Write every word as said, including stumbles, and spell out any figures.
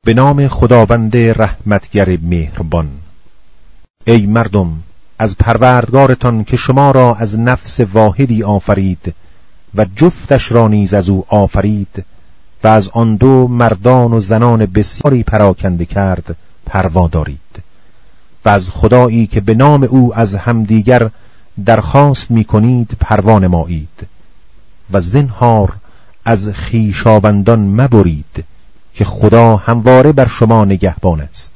به نام خداوند رحمتگر مهربان. ای مردم، از پروردگارتان که شما را از نفس واحدی آفرید و جفتش را نیز از او آفرید و از آن دو مردان و زنان بسیاری پراکنده کرد پروا دارید و از خدایی که به نام او از همدیگر درخواست می کنید پروا نمایید و زنهار از خویشاوندان مبرید که خدا همواره بر شما نگهبان است.